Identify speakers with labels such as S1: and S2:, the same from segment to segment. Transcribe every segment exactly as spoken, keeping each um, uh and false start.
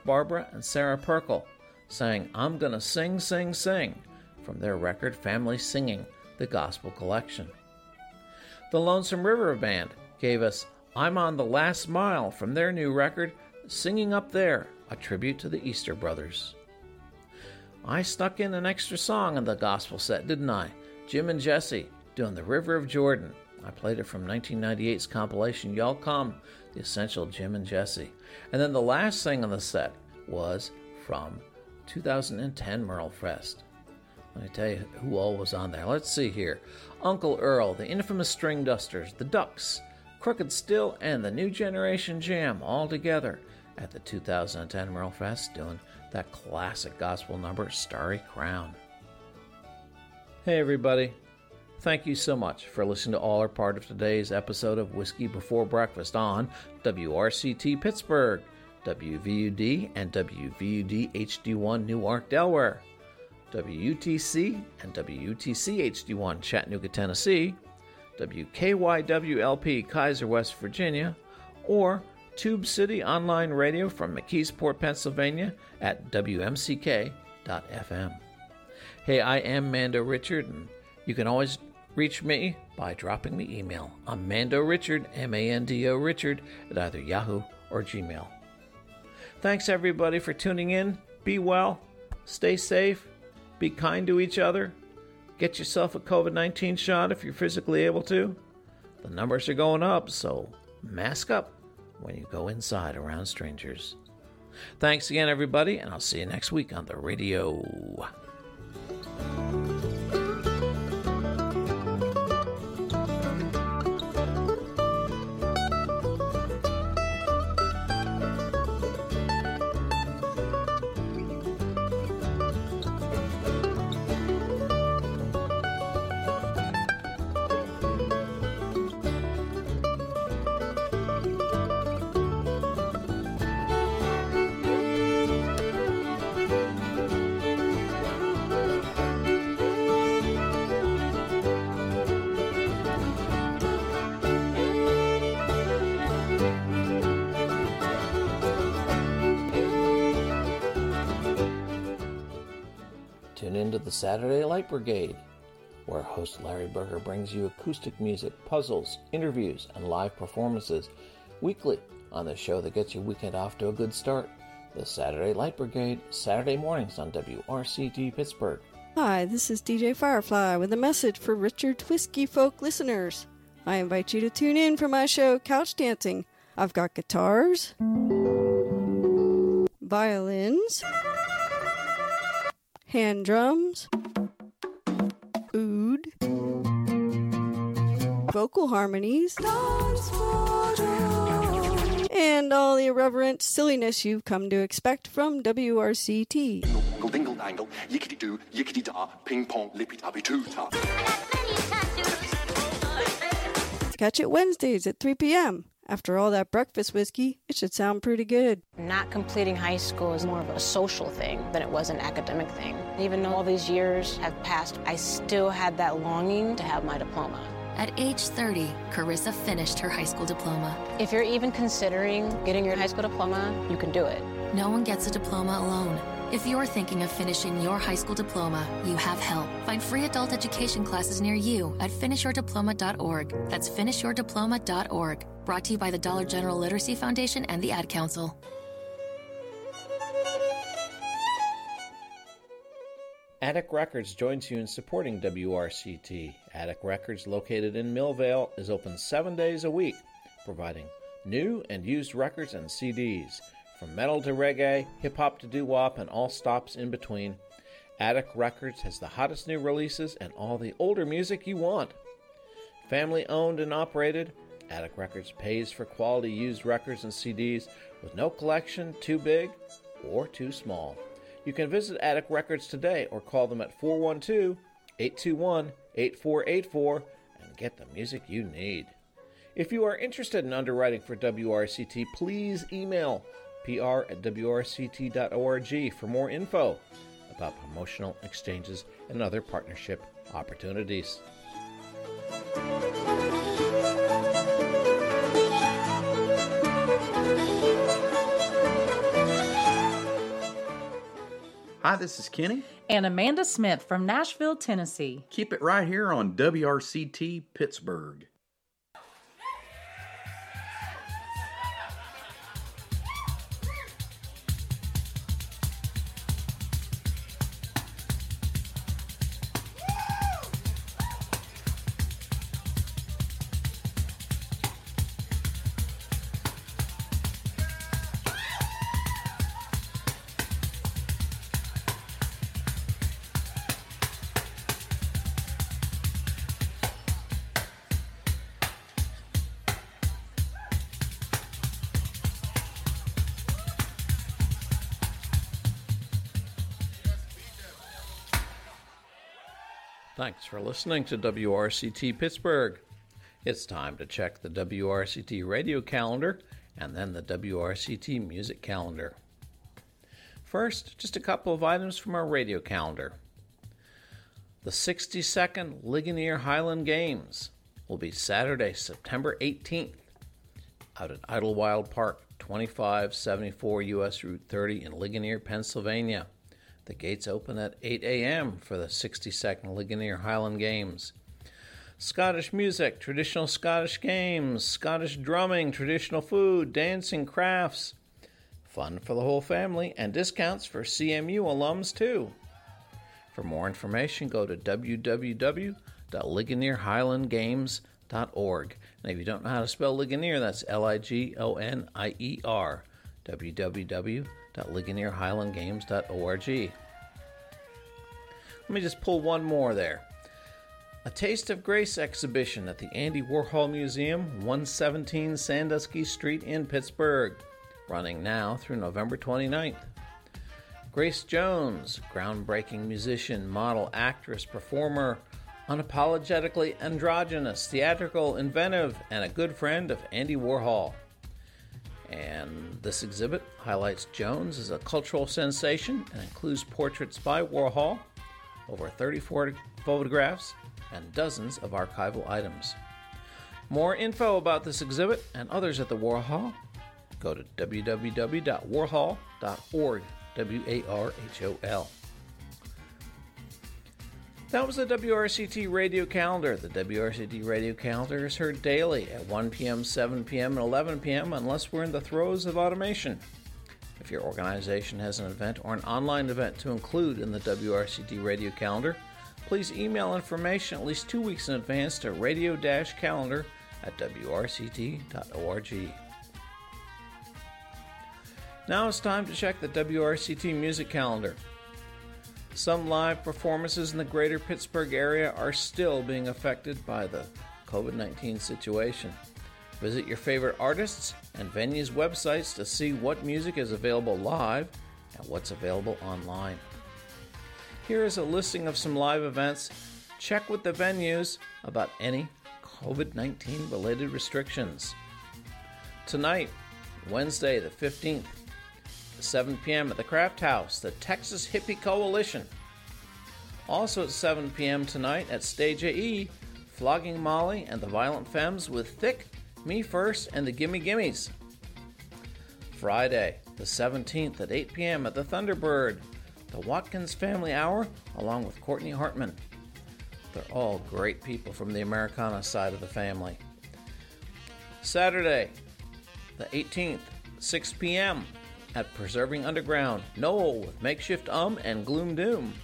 S1: Barbara and Sarah Perkle sang I'm Gonna Sing, Sing, Sing from their record Family Singing, the Gospel Collection. The Lonesome River Band gave us I'm on the Last Mile from their new record Singing Up There, a tribute to the Easter Brothers. I snuck in an extra song in the gospel set, didn't I? Jim and Jesse doing The River of Jordan. I played it from nineteen ninety-eight's compilation Y'all Come, the essential Jim and Jesse. And then the last thing on the set was from two thousand ten Merle Fest. Let me tell you who all was on there. Let's see here. Uncle Earl, the infamous String Dusters, the Ducks, Crooked Still, and the New Generation Jam all together at the two thousand ten Merle Fest doing that classic gospel number, Starry Crown. Hey everybody. Thank you so much for listening to all or part of today's episode of Whiskey Before Breakfast on W R C T Pittsburgh, W V U D and W V U D H D one Newark, Delaware, W U T C and W U T C H D one Chattanooga, Tennessee, W K Y W L P Kaiser, West Virginia, or Tube City Online Radio from McKeesport, Pennsylvania at W M C K dot F M. Hey, I am Mando Richard, and you can always reach me by dropping me email. I'm Mando Richard, M A N D O Richard, at either Yahoo or Gmail. Thanks everybody for tuning in. Be well, stay safe, be kind to each other, get yourself a covid nineteen shot if you're physically able to. The numbers are going up, so mask up when you go inside around strangers. Thanks again everybody, and I'll see you next week on the radio. Tune into the Saturday Light Brigade, where host Larry Berger brings you acoustic music, puzzles, interviews, and live performances weekly on the show that gets your weekend off to a good start. The Saturday Light Brigade, Saturday mornings on W R C T Pittsburgh.
S2: Hi, this is D J Firefly with a message for Richard Whiskey Folk listeners. I invite you to tune in for my show, Couch Dancing. I've got guitars, violins, hand drums, oud, vocal harmonies, and all the irreverent silliness you've come to expect from W R C T.
S3: Dingle dangle, yickety doo, yickety da, ping pong, lippy tappy too ta.
S2: Catch it Wednesdays at three p.m. After all that breakfast whiskey, it should sound pretty good.
S4: Not completing high school is more of a social thing than it was an academic thing. Even though all these years have passed, I still had that longing to have my diploma.
S5: At age thirty, Carissa finished her high school diploma.
S4: If you're even considering getting your high school diploma, you can do it.
S5: No one gets a diploma alone. If you're thinking of finishing your high school diploma, you have help. Find free adult education classes near you at finish your diploma dot org. That's finish your diploma dot org. Brought to you by the Dollar General Literacy Foundation and the Ad Council.
S1: Attic Records joins you in supporting W R C T. Attic Records, located in Millvale, is open seven days a week, providing new and used records and C Ds. From metal to reggae, hip-hop to doo-wop, and all stops in between, Attic Records has the hottest new releases and all the older music you want. Family owned and operated, Attic Records pays for quality used records and C Ds with no collection too big or too small. You can visit Attic Records today or call them at four one two, eight two one, eight four eight four and get the music you need. If you are interested in underwriting for W R C T, please email P R at W R C T dot org for more info about promotional exchanges and other partnership opportunities.
S6: Hi, this is Kenny.
S7: And Amanda Smith from Nashville, Tennessee.
S6: Keep it right here on W R C T Pittsburgh.
S1: Thanks for listening to W R C T Pittsburgh. It's time to check the W R C T radio calendar and then the W R C T music calendar. First, just a couple of items from our radio calendar. The sixty-second Ligonier Highland Games will be Saturday, September eighteenth, out at Idlewild Park, twenty-five seventy-four U S Route thirty in Ligonier, Pennsylvania. The gates open at eight a.m. for the sixty-second Ligonier Highland Games. Scottish music, traditional Scottish games, Scottish drumming, traditional food, dancing, crafts. Fun for the whole family, and discounts for C M U alums too. For more information, go to w w w dot ligonier highland games dot org. And if you don't know how to spell Ligonier, that's L I G O N I E R. w w w dot ligonier highland games dot org. Let me just pull one more there. A Taste of Grace exhibition at the Andy Warhol Museum, one seventeen Sandusky Street in Pittsburgh, running now through November twenty-ninth. Grace Jones, groundbreaking musician, model, actress, performer, unapologetically androgynous, theatrical, inventive, and a good friend of Andy Warhol. And this exhibit highlights Jones as a cultural sensation and includes portraits by Warhol, over thirty-four photographs, and dozens of archival items. More info about this exhibit and others at the Warhol, go to w w w dot warhol dot org, W A R H O L. That was the W R C T radio calendar. The W R C T radio calendar is heard daily at one p.m., seven p.m., and eleven p.m. unless we're in the throes of automation. If your organization has an event or an online event to include in the W R C T radio calendar, please email information at least two weeks in advance to radio calendar at w r c t dot org. Now it's time to check the W R C T music calendar. Some live performances in the greater Pittsburgh area are still being affected by the covid nineteen situation. Visit your favorite artists and venues' websites to see what music is available live and what's available online. Here is a listing of some live events. Check with the venues about any covid nineteen related restrictions. Tonight, Wednesday the fifteenth, seven p.m. at the Craft House, the Texas Hippie Coalition. Also at seven p.m. tonight at Stage A E, Flogging Molly and the Violent Femmes with Thick, Me First, and the Gimme Gimmes. Friday, the seventeenth at eight p.m. at the Thunderbird, the Watkins Family Hour, along with Courtney Hartman. They're all great people from the Americana side of the family. Saturday, the eighteenth, six p.m. at Preserving Underground, Noel with Makeshift Um and Gloom Doom.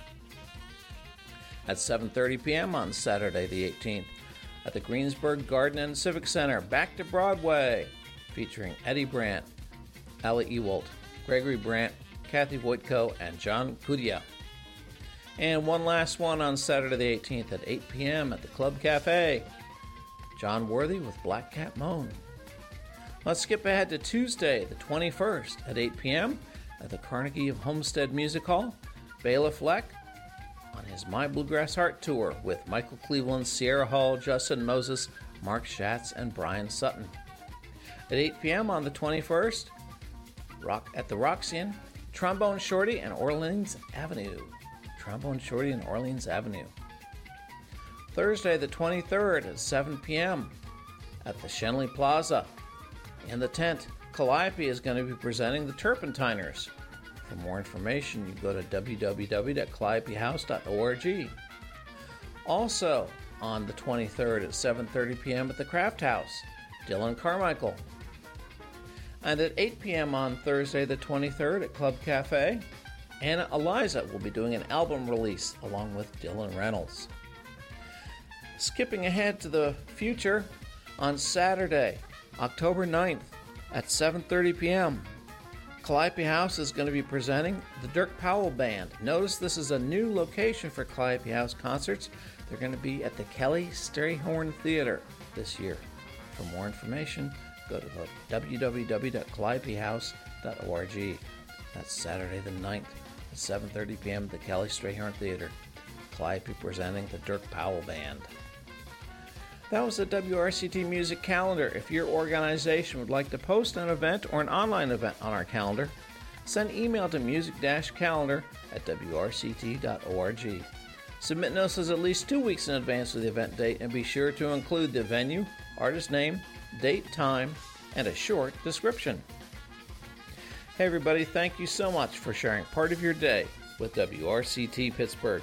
S1: At seven thirty p.m. on Saturday the eighteenth, at the Greensburg Garden and Civic Center, Back to Broadway, featuring Eddie Brandt, Ali Ewald, Gregory Brandt, Kathy Voitko, and John Kudia. And one last one on Saturday the eighteenth at eight p.m. at the Club Cafe, John Worthy with Black Cat Moan. Let's skip ahead to Tuesday, the twenty-first, at eight p.m. at the Carnegie of Homestead Music Hall, Bela Fleck on his My Bluegrass Heart Tour with Michael Cleveland, Sierra Hall, Justin Moses, Mark Schatz, and Brian Sutton. At eight p.m. on the twenty-first, rock at the Roxy, Trombone Shorty and Orleans Avenue. Trombone Shorty and Orleans Avenue. Thursday, the twenty-third, at seven p.m. at the Shenley Plaza. In the tent, Calliope is going to be presenting the Turpentiners. For more information, you go to w w w dot calliope house dot org. Also, on the twenty-third at seven thirty p.m. at the Craft House, Dylan Carmichael. And at eight p.m. on Thursday the twenty-third at Club Cafe, Anna Eliza will be doing an album release along with Dylan Reynolds. Skipping ahead to the future, on Saturday, October ninth at seven thirty p.m., Calliope House is going to be presenting the Dirk Powell Band. Notice this is a new location for Calliope House concerts. They're going to be at the Kelly Strayhorn Theater this year. For more information, go to w w w dot calliope house dot org. That's Saturday the ninth at seven thirty p.m. at the Kelly Strayhorn Theater. Calliope presenting the Dirk Powell Band. That was the W R C T Music Calendar. If your organization would like to post an event or an online event on our calendar, send email to music dash calendar at w r c t dot org. Submit notices at least two weeks in advance of the event date and be sure to include the venue, artist name, date, time, and a short description. Hey everybody, thank you so much for sharing part of your day with W R C T Pittsburgh.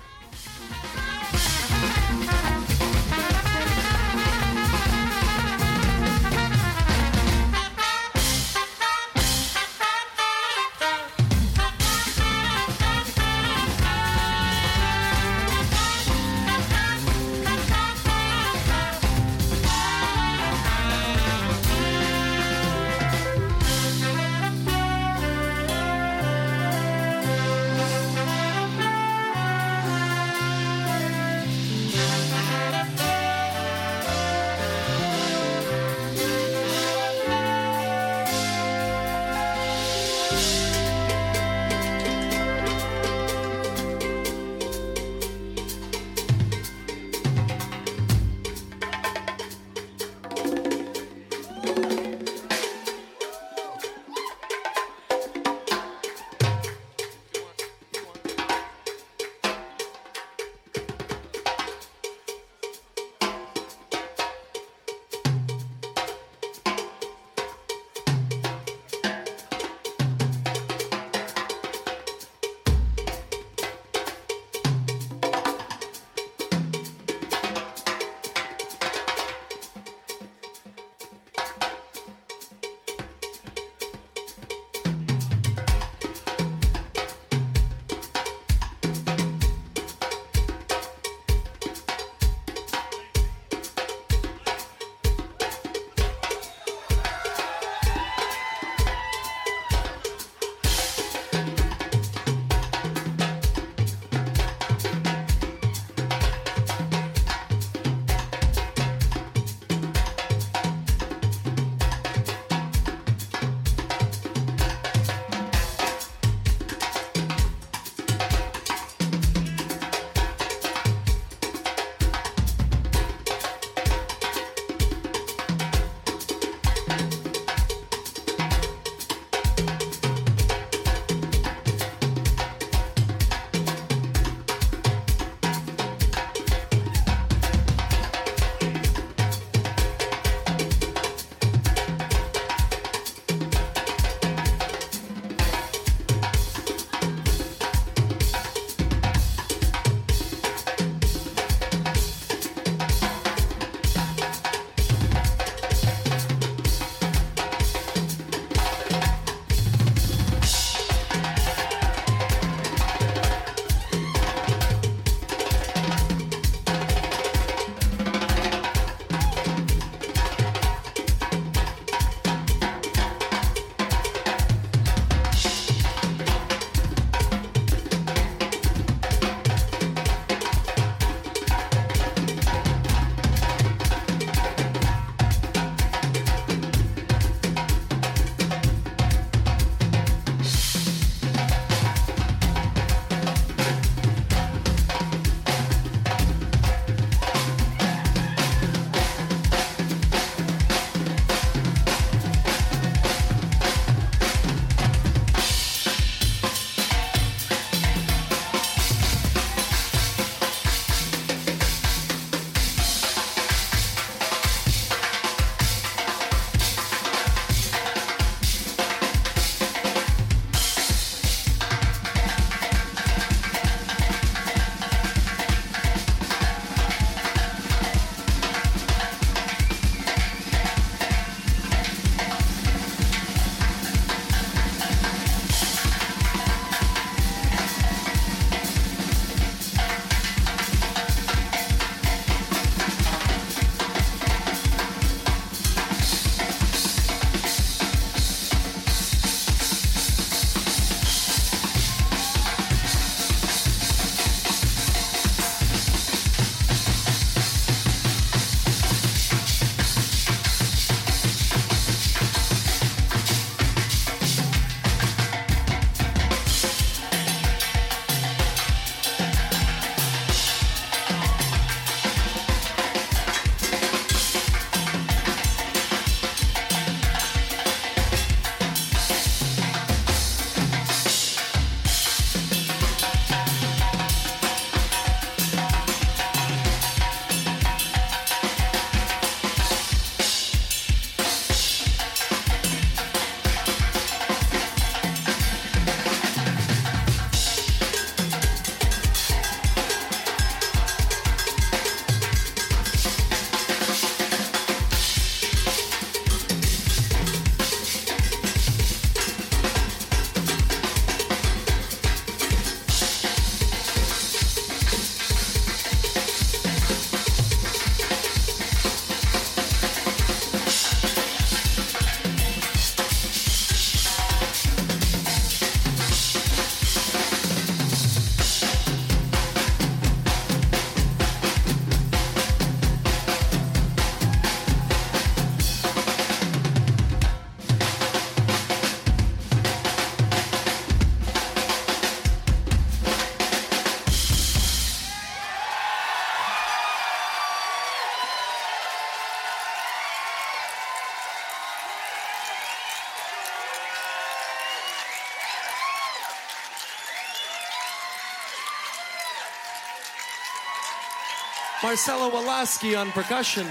S8: Marcelo Walaski on percussion.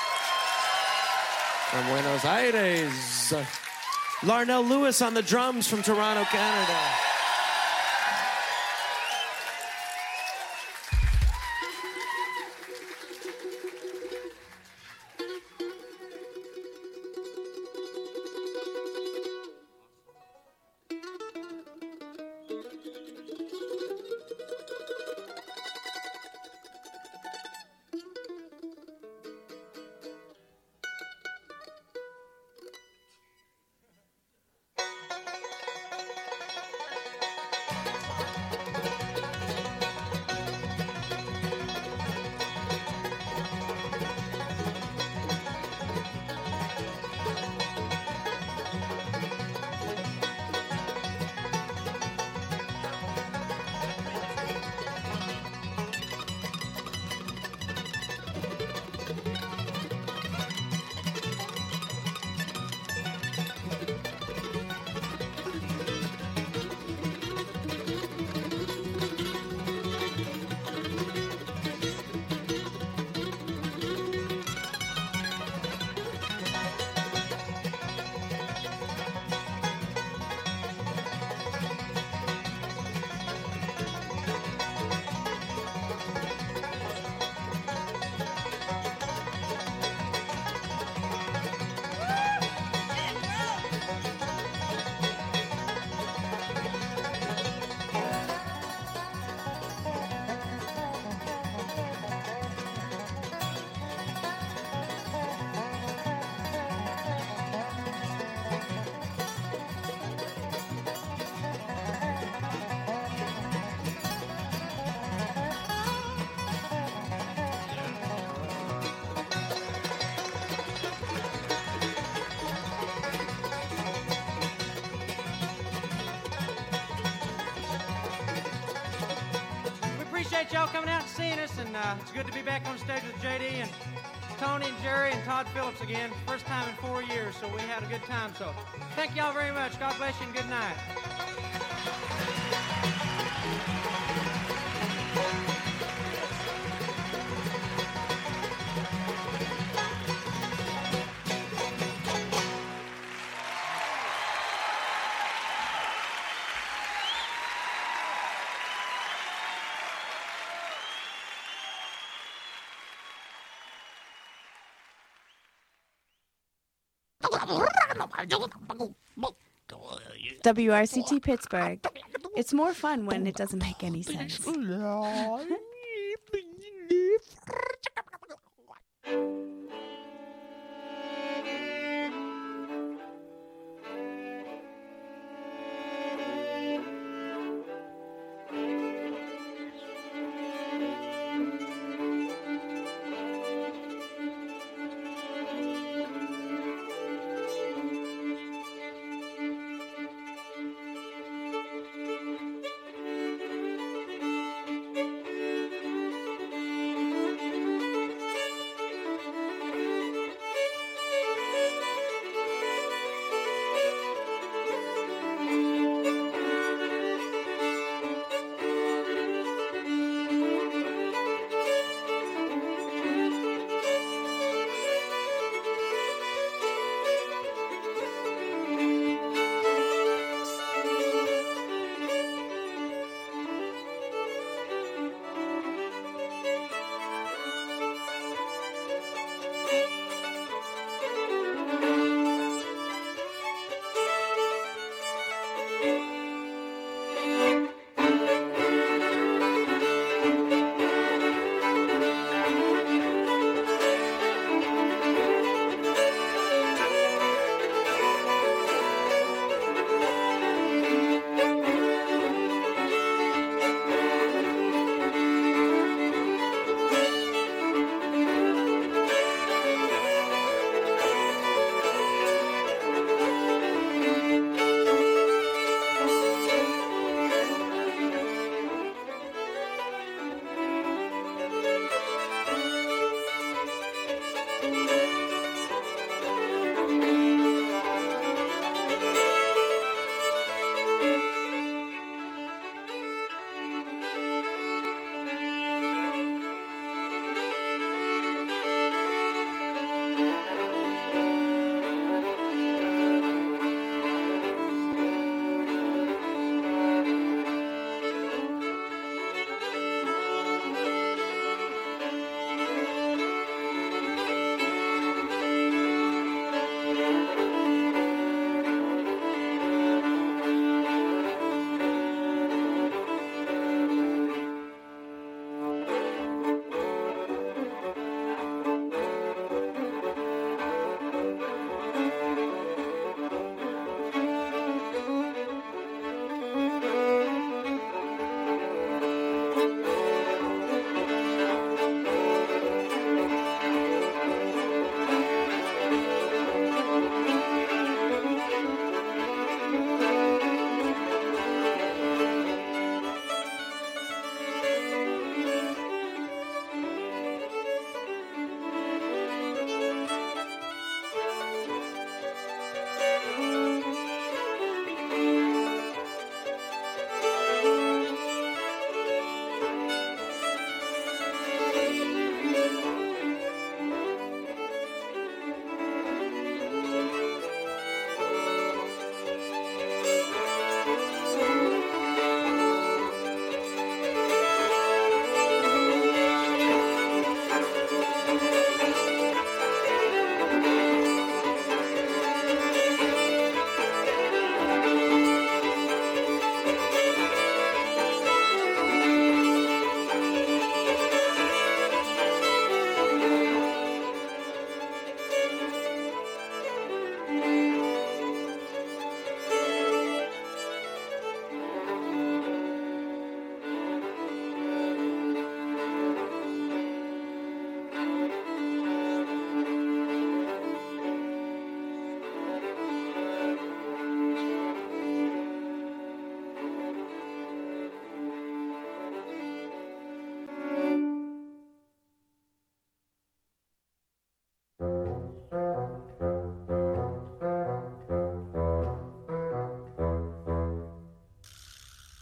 S8: From Buenos Aires. Larnell Lewis on the drums from Toronto, Canada.
S9: Appreciate y'all coming out and seeing us, and uh, it's good to be back on stage with J D and Tony and Jerry and Todd Phillips again. First time in four years, so we had a good time. So thank y'all very much. God bless you and good night.
S10: W R C T Pittsburgh. It's more fun when it doesn't make any sense.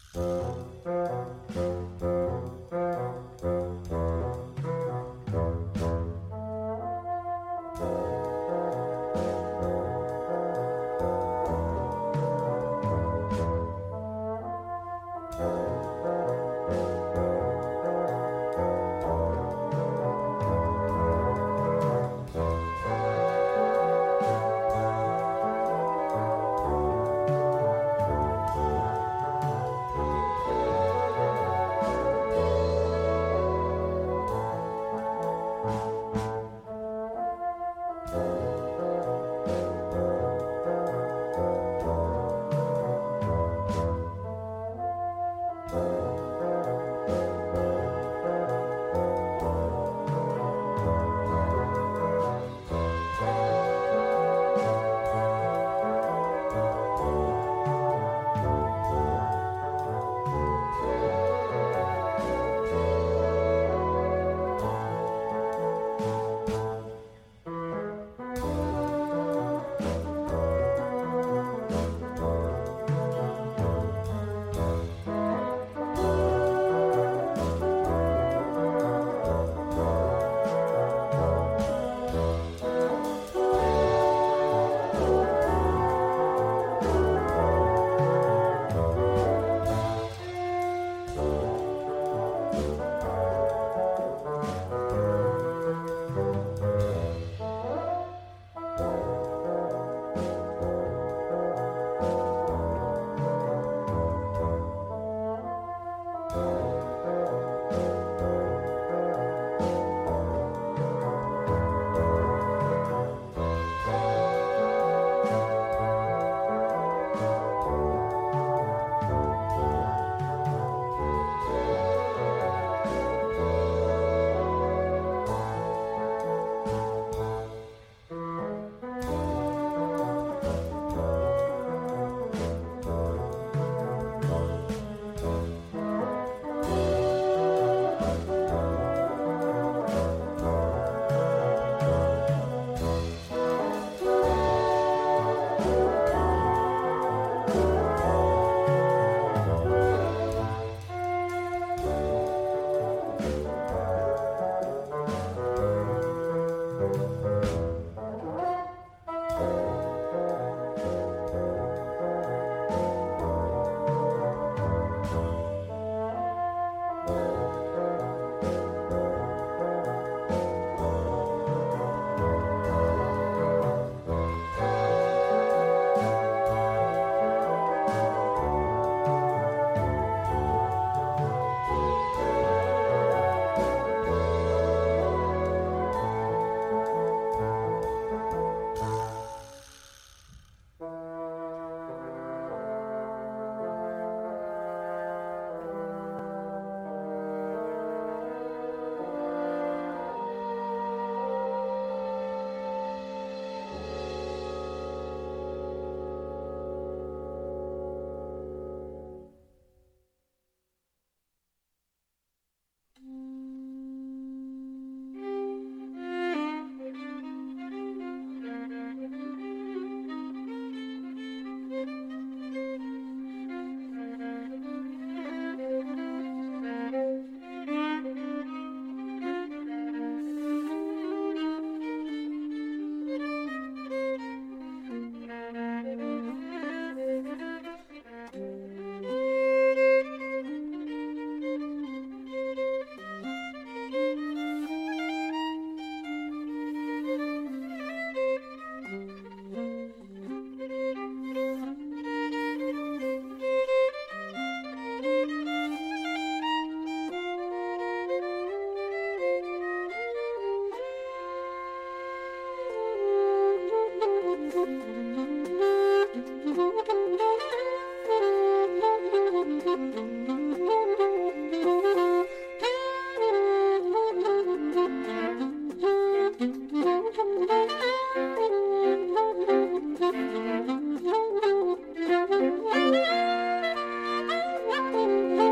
S11: Thank you.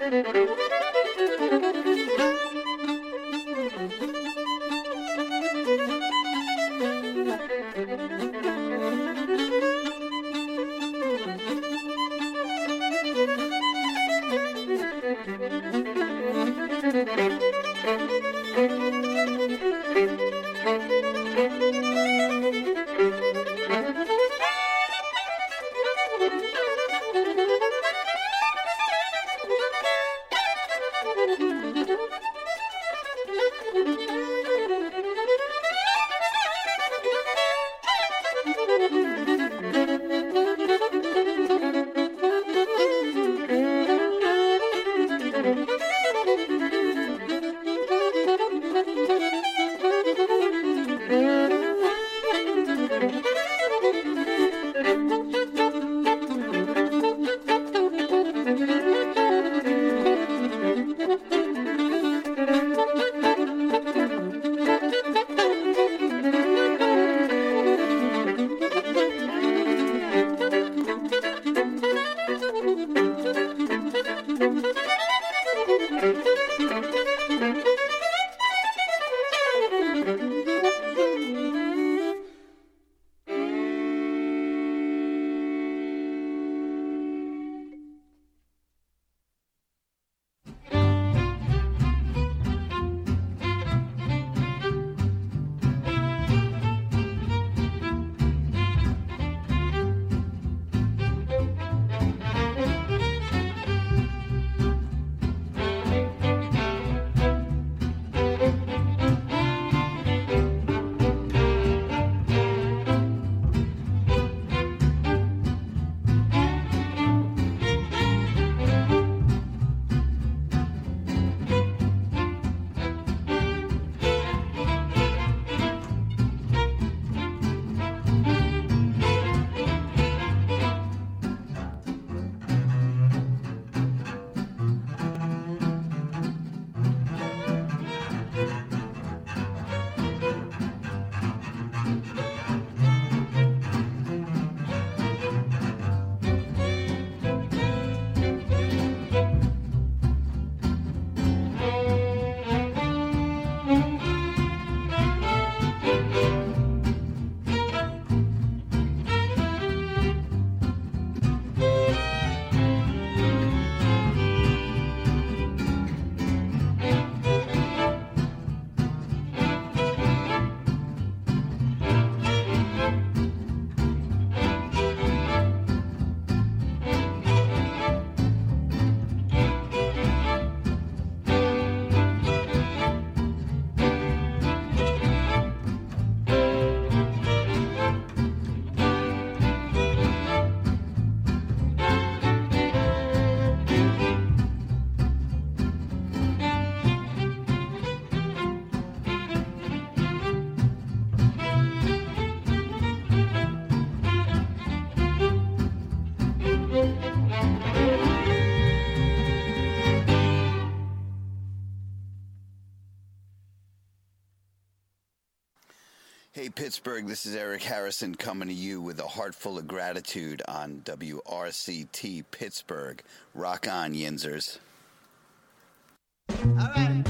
S11: Hey, Pittsburgh, this is Eric Harrison coming to you with a heart full of gratitude on W R C T Pittsburgh. Rock on, Yinzers.
S12: All right.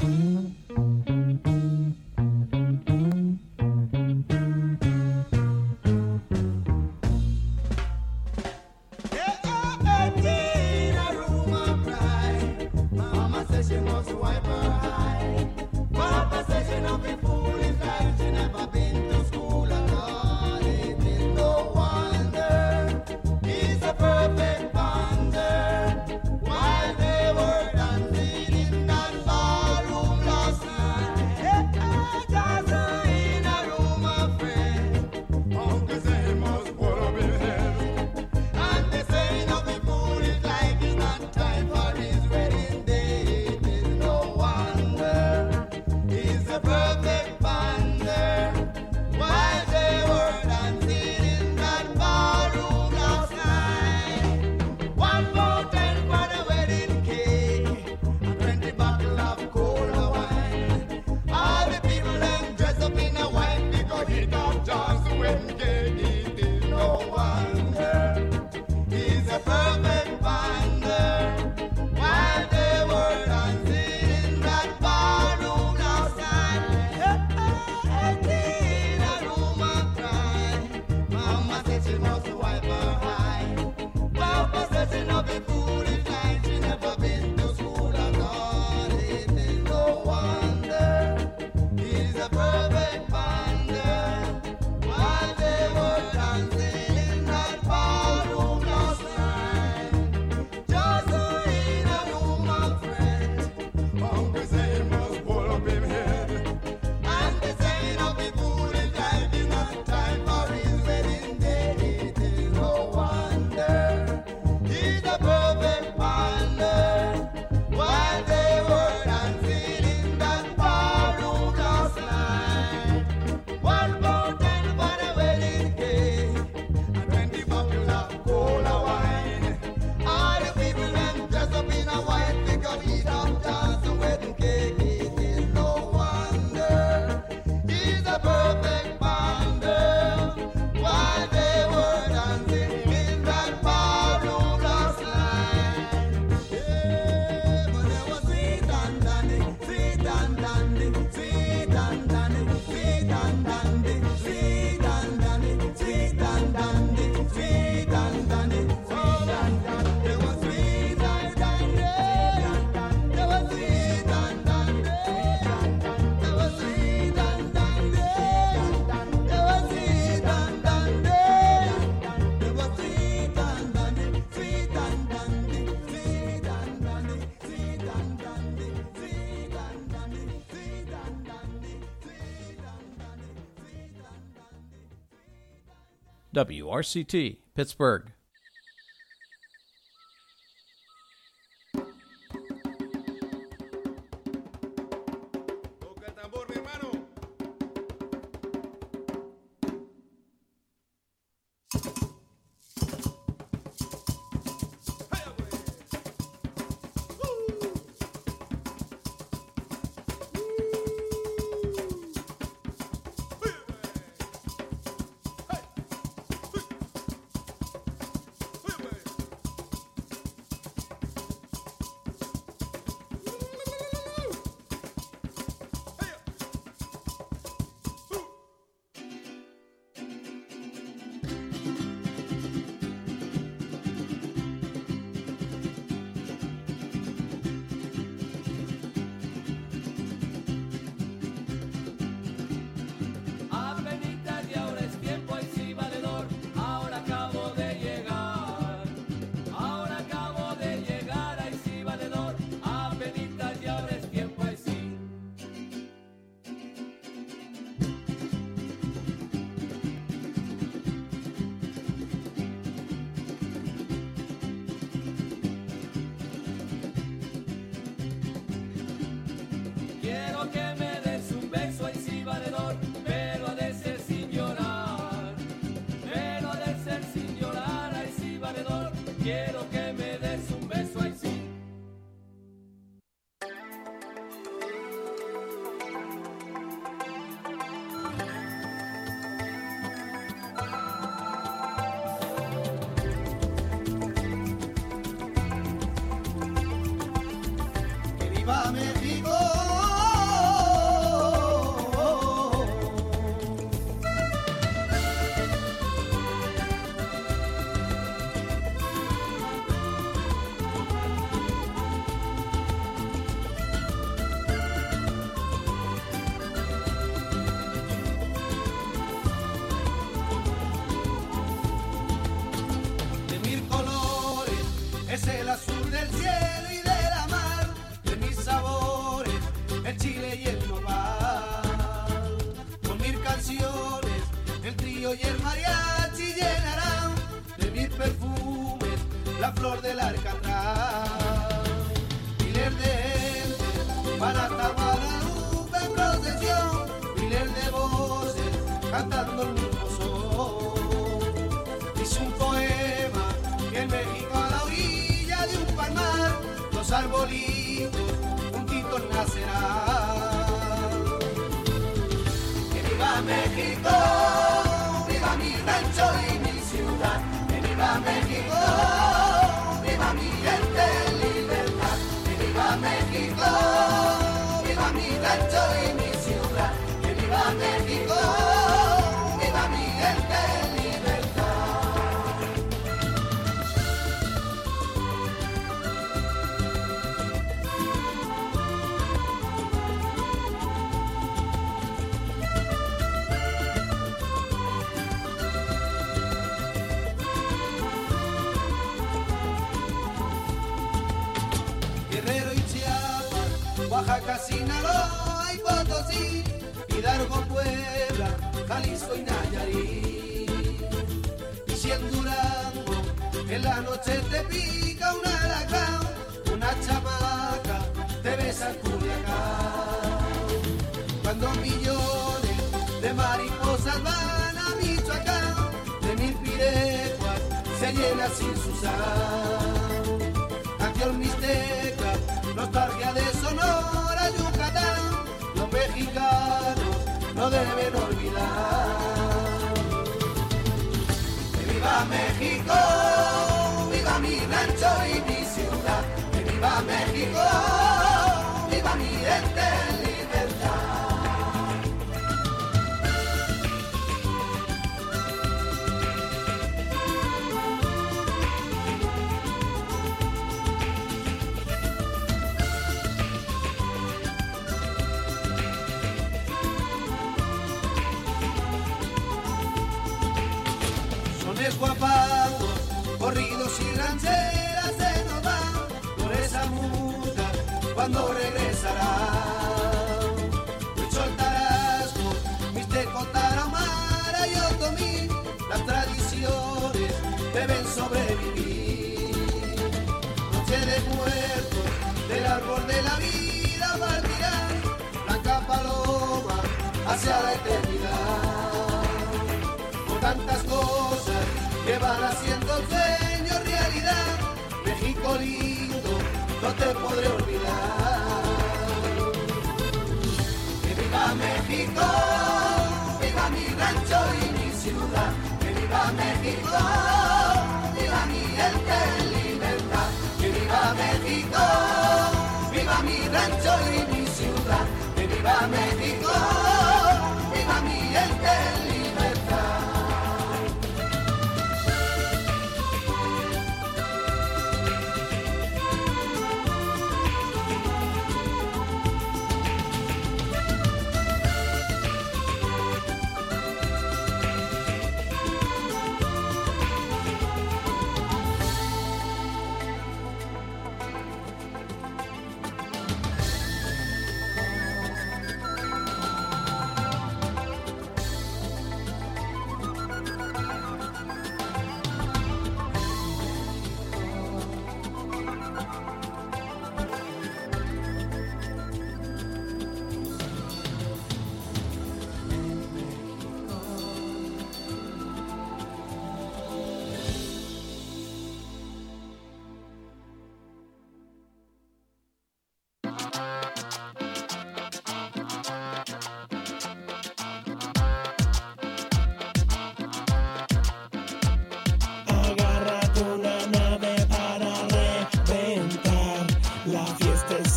S12: She must wipe her eye. Papa says she not be foolish like she never been to school at all. It is no wonder he's a perfect bonder. While they were dancing in that ballroom last night, dancing in a room of friends. Uncle say he must put up his head, and they say not be foolish like it's not time for his wedding day. Why?
S1: W R C T, Pittsburgh.
S12: Oaxaca, Sinaloa y Potosí, Hidalgo, Puebla, Jalisco y Nayarit. Y si en Durango en la noche te pica un alacrán, una chamaca te besa en Culiacán. Cuando millones de mariposas van a Michoacán, de mil pirecuas se llena sin Susán. Canción mixteca, nostalgia de Sonora, Yucatán, los mexicanos no deben olvidar. Que viva México, viva mi rancho y mi ciudad. Que viva México, viva mi gente en libertad. Guapangos, corridos y rancheras se nos van por esa muda cuando regresará. Huichol, Tarasco, Mixteco, Tarahumara y Otomí, las tradiciones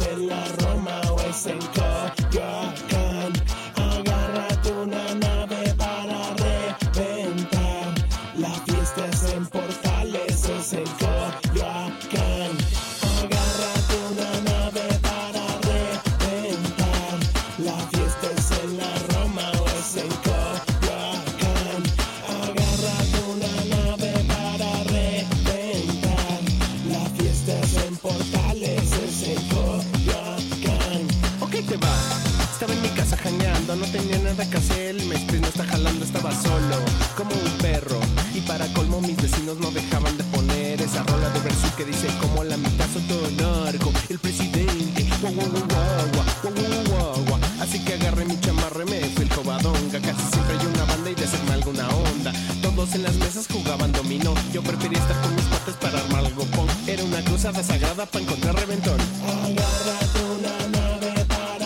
S13: en la Roma o es en Coyoacán. Agárrate una nave para reventar. La fiesta es en Portales, es en Coyoacán. Agárrate una nave para reventar. La fiesta es en la Roma o es en Coyoacán. Agárrate una nave para reventar. La fiesta es en Portales, es en Coyoacán.
S8: Ok, te va. Estaba en mi casa jañando, no tenía nada que hacer. El maestro no está jalando, estaba solo, como un perro. Y para colmo mis vecinos no dejaban de poner esa rola de Versus que dice como la mitad soy todo narco. El presidente, guau, guau, guau, guau, guau, guau, guau, guau. Así que agarré mi chamarra y me fui el cobadonga. Casi siempre hay una banda y de hacerme alguna onda. Todos en las mesas jugaban dominó. Yo prefería estar con mis cuates para armar algo punk. Era una cruzada sagrada para encontrar reventón.
S13: Agárrate una nave para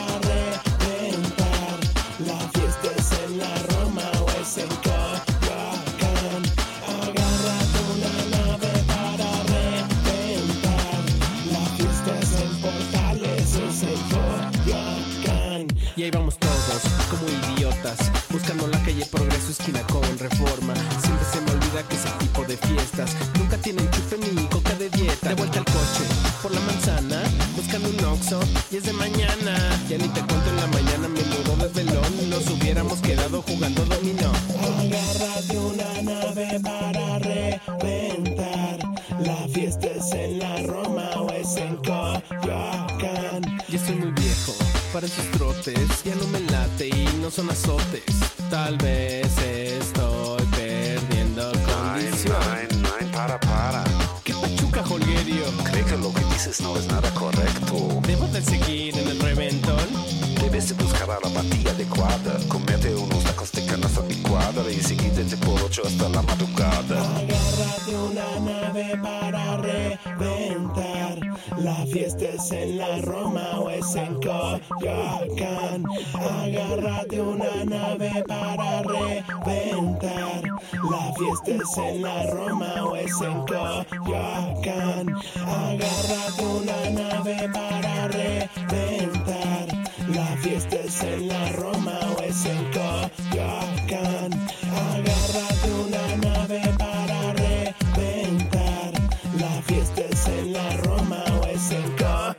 S13: reventar. La fiesta es en la Roma o es en Coyoacán. Agárrate una nave para reventar. La fiesta es en Portales, es en Coyoacán.
S8: Y ahí vamos todos, como idiotas, buscando la calle Progreso, esquina con Reforma. Siempre se me olvida que ese tipo de fiestas nunca tienen chupe ni coca de dieta. De vuelta al coche, por la manzana, buscando un Oxxo, y es de mañana. Ya ni te cuento, en la mañana me mudó de velón. Nos hubiéramos quedado jugando dominó.
S13: Agárrate una nave para reventar. La fiesta es en la Roma o es en Coyoacán.
S8: Ya estoy muy viejo para esos trotes, ya no me late y no son azotes. Tal vez estoy perdiendo condición.
S14: Nein, nein, nein, para, para.
S8: ¿Qué pachuca, Holgerio?
S14: Creo que lo que dices no es nada correcto.
S8: ¿Debo de seguir en el reventón?
S14: Debes de buscar a la batilla adecuada. Comete unos tacos de canasta licuada y seguirte por ocho hasta la madrugada.
S13: Agárrate una nave para reventar. La fiesta es en la Roma o es en Coyoacán. Agárrate una nave para reventar. La fiesta es en la Roma o es en Coyoacán. Agárrate una nave para reventar. La fiesta es en la Roma o es en Coyoacán. Agárrate una nave para reventar. La fiesta es en la Roma o es en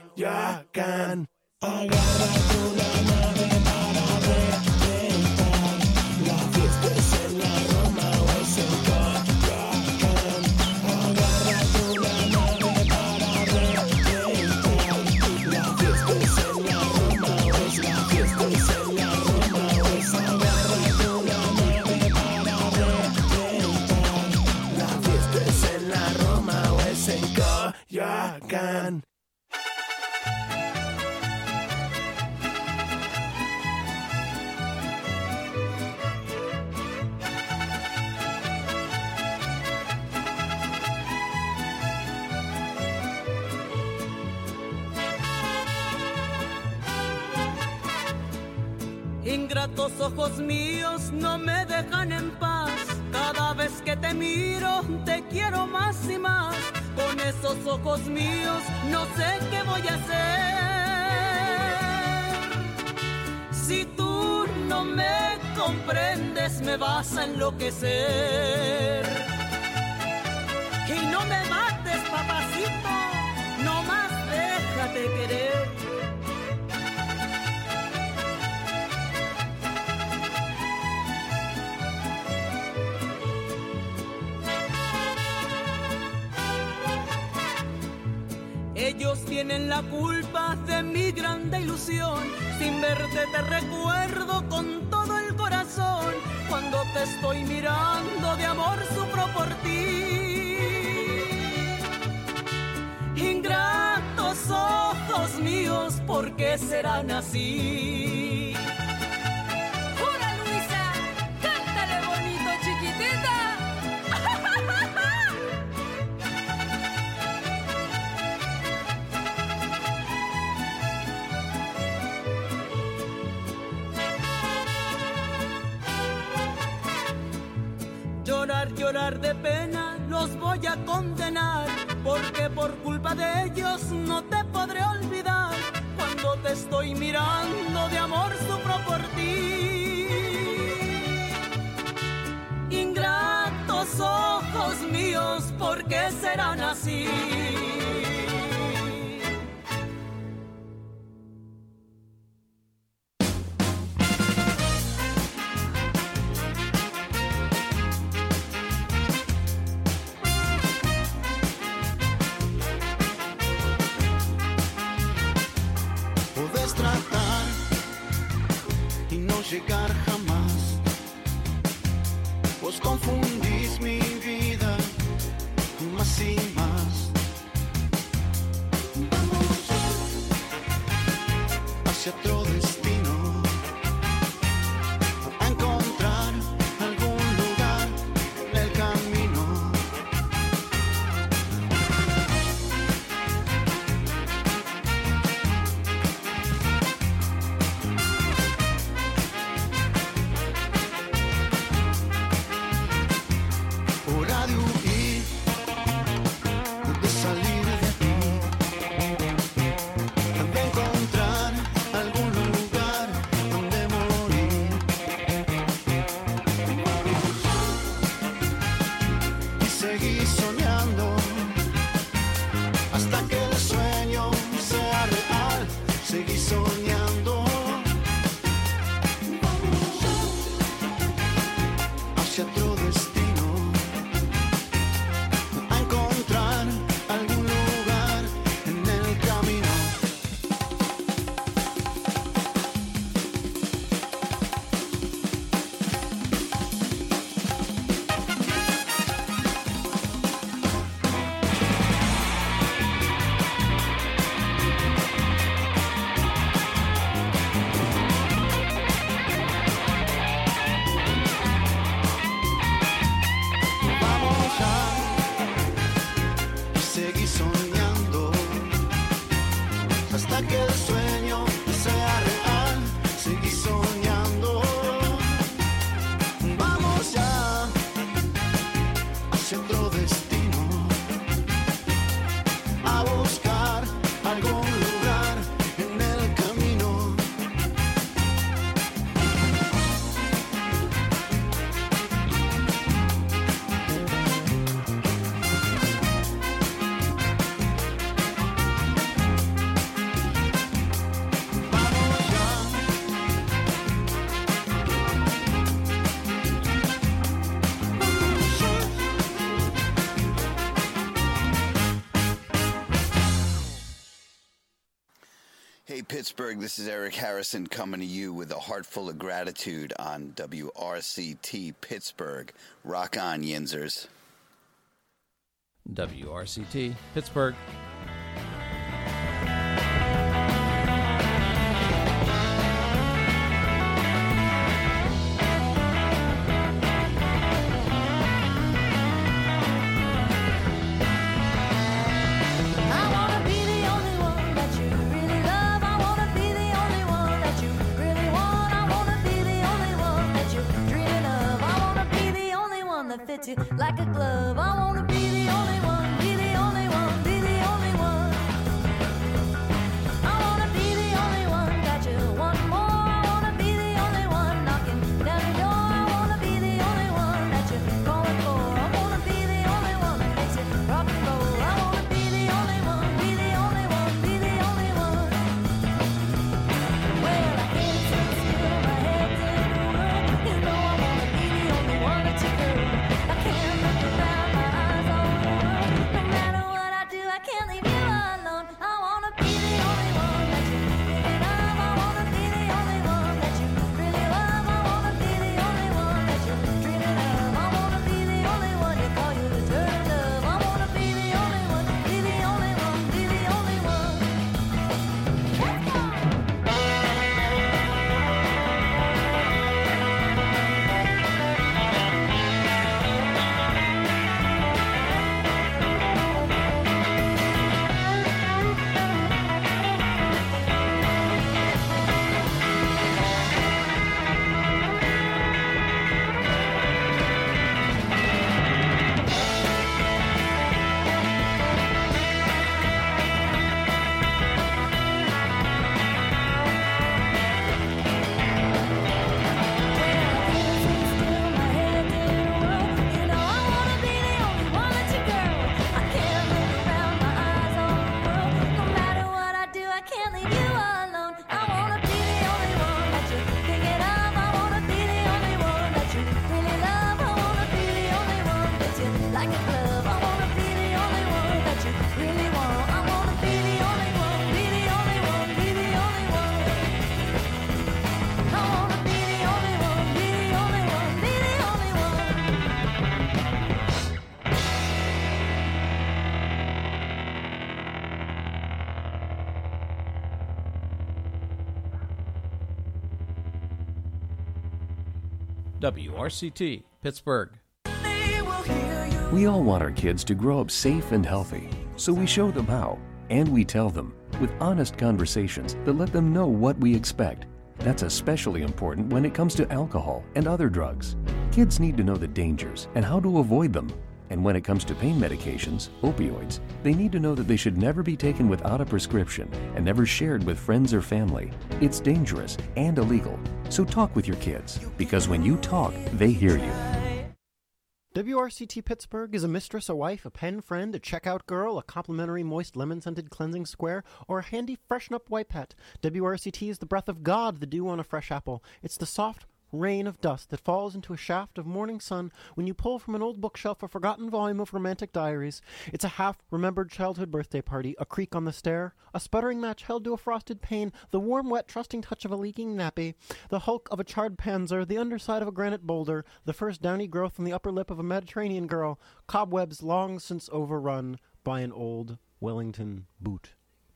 S13: Coyoacán. Agárrate una nave para reventar. La fiesta es en la Roma o es en Coyoacán. Agárrate una nave para reventar. La fiesta es en la Roma o es la fiesta es en la Roma o es. Agárrate una nave para reventar. La fiesta es en la Roma o es en Coyoacán.
S15: Ingratos ojos míos no me dejan en paz. Cada vez que te miro te quiero más y más. Con esos ojos míos no sé qué voy a hacer. Si tú no me comprendes me vas a enloquecer. Y no me mates, papacito, no más déjate querer. Ellos tienen la culpa de mi grande ilusión. Sin verte te recuerdo con todo el corazón. Cuando te estoy mirando de amor sufro por ti. Ingratos ojos míos, ¿por qué serán así? ¡Jura, Luisa! ¡Cántale bonito, chiquitita! Llorar, llorar de pena, los voy a condenar, porque por culpa de ellos no te podré olvidar. te estoy mirando, de amor sufro por ti. Ingratos ojos míos, ¿por qué serán así?
S12: Podés tratar y no llegar jamás. Vos confundís mi vida más y más. Vamos hacia otro destino, a encontrar algún lugar en el camino. Hora de huir, de salir de aquí, de encontrar algún lugar donde morir. Y seguir soñando hasta que el sueño sea real. Seguir soñando hacia otro destino, a encontrar algún lugar en el camino. Vamos ya y seguir soñando hasta que el sueño sea real. Seguir soñando. Vamos ya hacia otro destino, a buscar algún lugar en el camino.
S11: Hey, Pittsburgh, this is Eric Harrison coming to you with a heart full of gratitude on W R C T Pittsburgh. Rock on, Yinzers.
S1: W R C T, Pittsburgh.
S16: I wanna be the only one that you really love. I wanna be the only one that you really want. I wanna be the only one that you're dreaming of. I wanna be the only one that fits you like a glove. I wanna be the only one, be the only one, be the only one. I wanna be the only one, got you one more. I wanna be the only one knocking down your door. I wanna be the only one that you're calling for. I wanna be the only one that makes it rock and roll. I wanna be the only one, be the only one, be the only one. Well, I can't sit still, my head's in a whirl. You know I wanna be the only one that you girl. I can't look around, my eyes on can't leave you alone. I wanna be the only one that you're thinking of. I wanna be the only one that you really love. I wanna be the only one that you like a glove. I wanna be the only one that you really want. I wanna be the only one, be the only one, be the only one. I wanna be the only one, be the only one, be the only one.
S1: W R C T, Pittsburgh.
S17: We all want our kids to grow up safe and healthy, so we show them how, and we tell them with honest conversations that let them know what we expect. That's especially important when it comes to alcohol and other drugs. Kids need to know the dangers and how to avoid them. And when it comes to pain medications, opioids, they need to know that they should never be taken without a prescription and never shared with friends or family. It's dangerous and illegal. So talk with your kids, because when you talk, they hear you.
S18: W R C T Pittsburgh is a mistress, a wife, a pen friend, a checkout girl, a complimentary moist lemon-scented cleansing square, or a handy freshen-up wipe hat. W R C T is the breath of God, the dew on a fresh apple. It's the soft rain of dust that falls into a shaft of morning sun when you pull from an old bookshelf a forgotten volume of romantic diaries. It's a half-remembered childhood birthday party, a creak on the stair, a sputtering match held to a frosted pane, the warm, wet, trusting touch of a leaking nappy, the hulk of a charred panzer, the underside of a granite boulder, the first downy growth on the upper lip of a Mediterranean girl, cobwebs long since overrun by an old Wellington boot.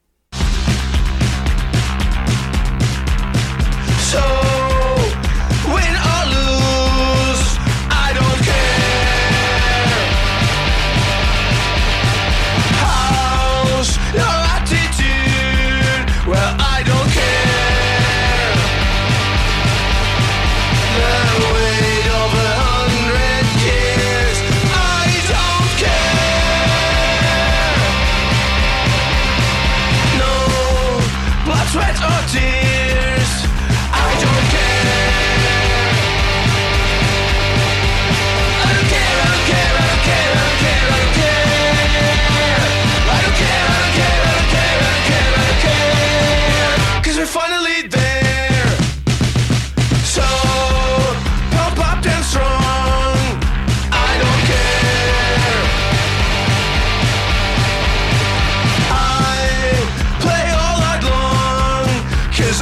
S12: So, win or lose, I don't care. How's your attitude? Well, I don't care. The weight of a hundred years, I don't care. No blood, sweat or tears, I don't care. We're finally there. So pump up and strong, I don't care. I play all night long, 'cause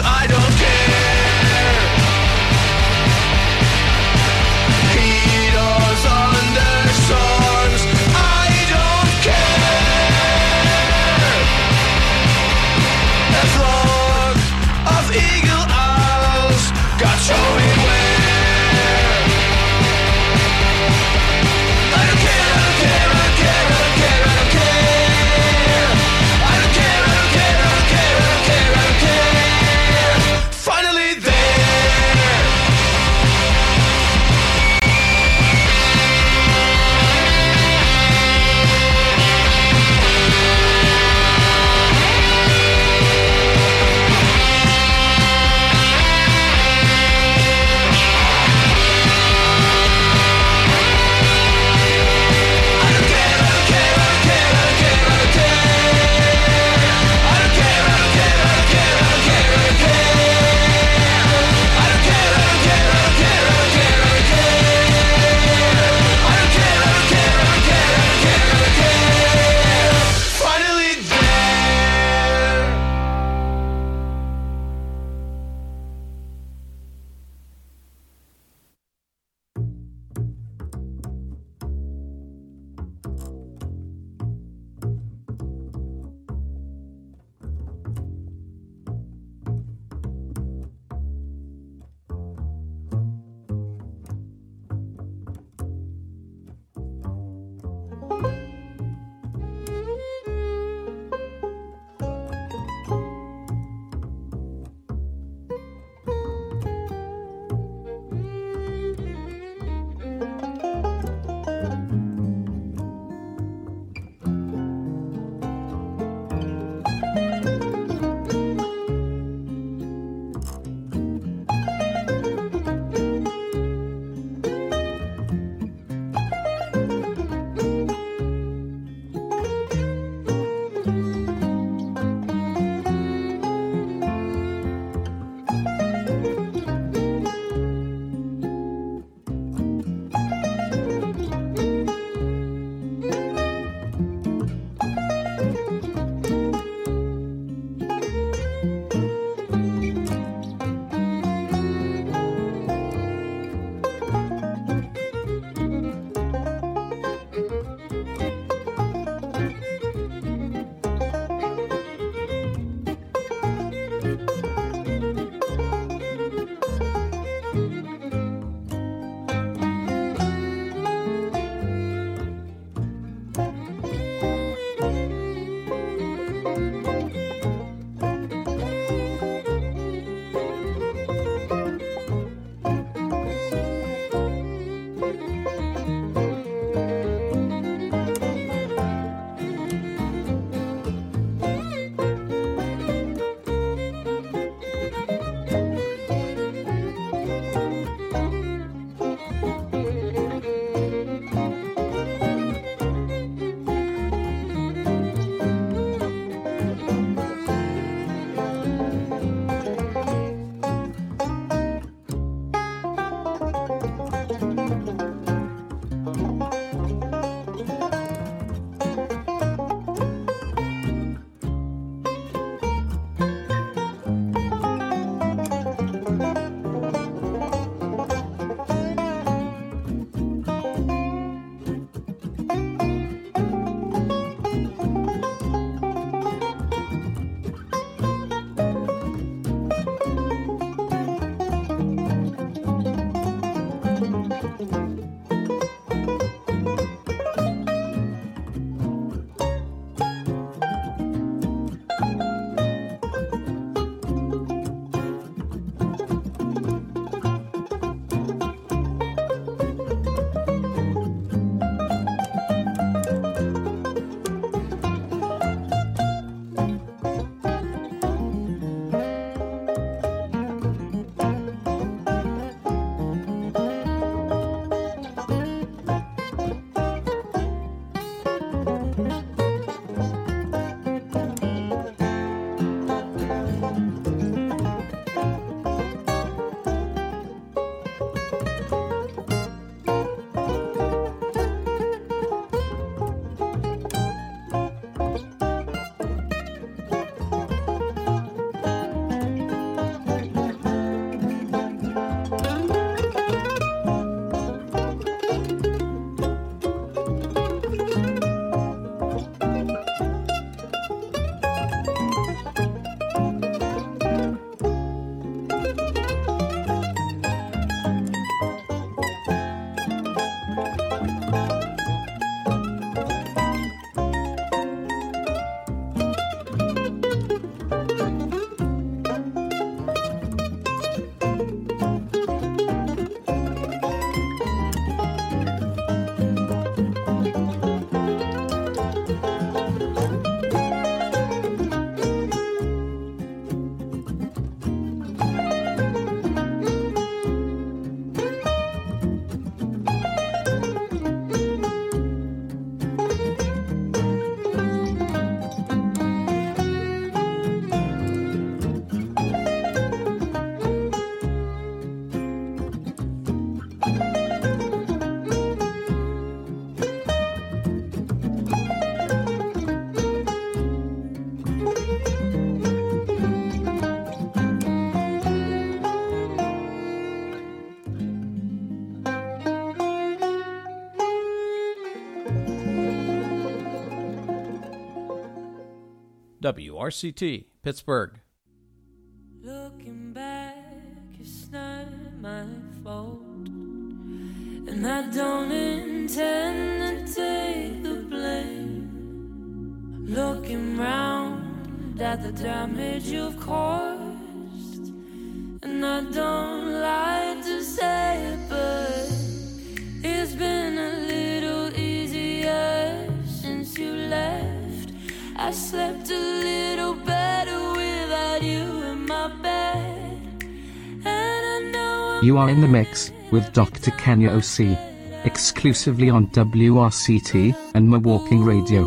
S1: W R C T, Pittsburgh.
S16: Looking back, it's not my fault, and I don't intend to take the blame. Looking round at the damage you've caused, and I don't like to say it, but it's been a little easier since you left. I slept a little better without you in my bed, and I know
S19: You are in the mix with Doctor Kenya O C, exclusively on W R C T and Milwaukee Radio.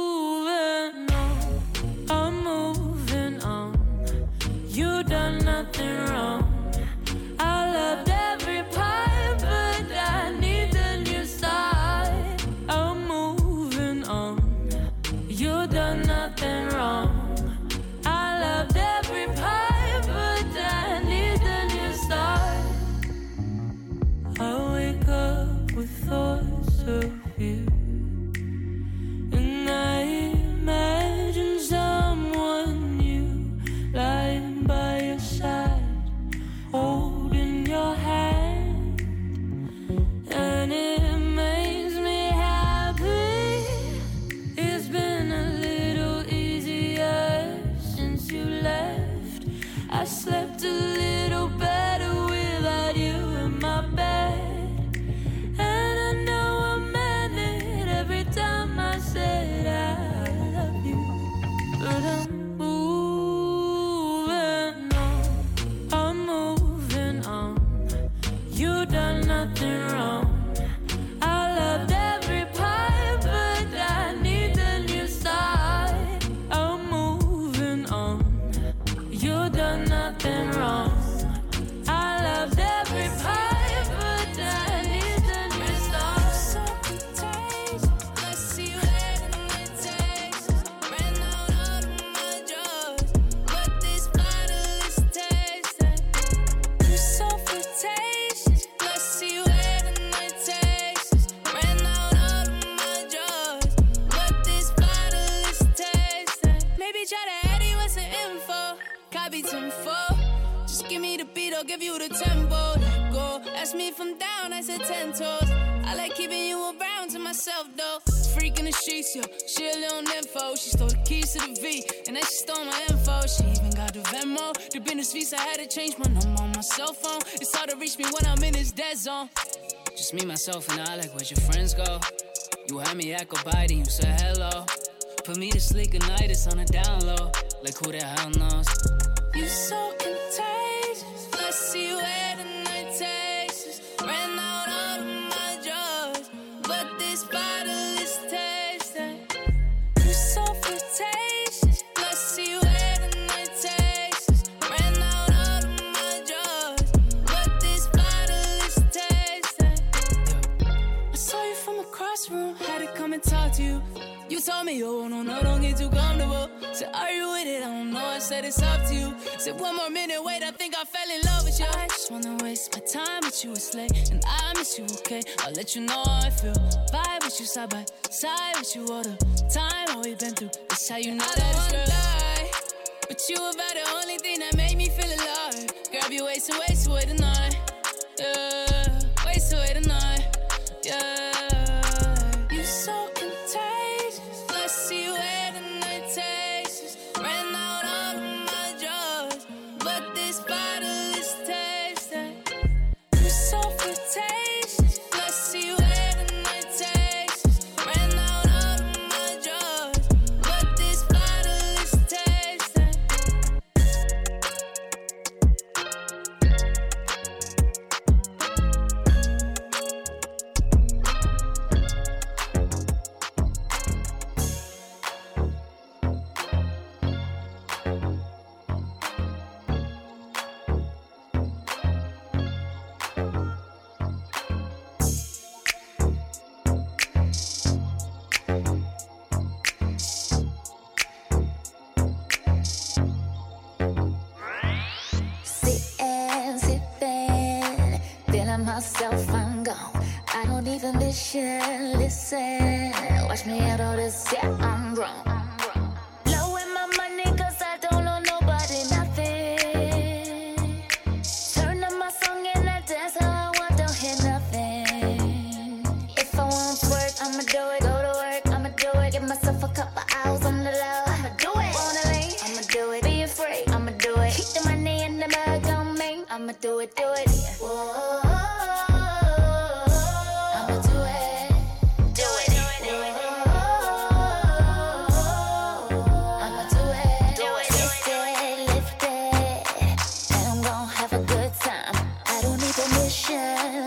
S16: I'm moving on. You done nothing wrong. I loved every part, but I need a new start. I'm moving on. You done nothing wrong. I loved every part, but I need a new start. I wake up with thoughts of you, and I imagine someone new lying by your side, holding your hand, and it makes me happy. It's been a little easier since you left. I slept a little better without you in my bed, and I know I meant it every time I said I love you. But I'm moving on. I'm moving on. You done nothing wrong. I loved every part, but I need a new start. I'm moving on. You done nothing wrong. I loved every part, but I need a new start. So contagious. I see you heading in Texas. Ran out all of my drugs, but this bottle is tasting. You're so flirtatious. I see you heading in Texas. Ran out all of my drugs, but this bottle is tasting. Maybe try to add you with some info. Copy ten four. Just give me the beat, I'll give you the tempo. Let go. Ask me if I'm down, I said ten toes. I like keeping you around to myself though. Freak in the streets, yo. She a little nympho. She stole the keys to the V, and then she stole my info. She even got the Venmo. The business fees, I had to change my number on my cell phone. It's hard to reach me when I'm in this dead zone. Just me, myself, and I, like where'd your friends go? You had me at goodbye, then you said hello. Put me to sleep at night, it's on a down low. Like who the hell knows? You so contagious. I see you at the night Texas. Ran out all of my drugs, but this bottle is tasting. You so flirtatious. I see you at the night Texas. Ran out all of my drugs, but this bottle is tasting. I saw you from across the room, had to come and talk to you. You told me, oh, no, no, don't get too comfortable. Said, are you with it? I don't know, I said it's up to you. Said, one more minute, wait, I think I fell in love with you. I just wanna waste my time with you, it's late, and I miss you, okay? I'll let you know how I feel. Vibe with you, side by side with you all the time. All we've been through, that's how you know I that it's real. Lie, but you about the only thing that made me feel alive. Grab your waist and waist away tonight. Yeah, waist away tonight. Yeah. You so contagious. I see you at the night Texas. Ran out all of my drugs, but this bottle is tasting. You so flirtatious. I see you at the night Texas. Ran out all of my drugs, but this bottle is tasting.
S20: Sitting, sipping, feeling myself, I'm gone. I don't even listen, listen. Watch me out all this, yeah, I'm grown. Blowing my money I'ma do it, do it. Whoa.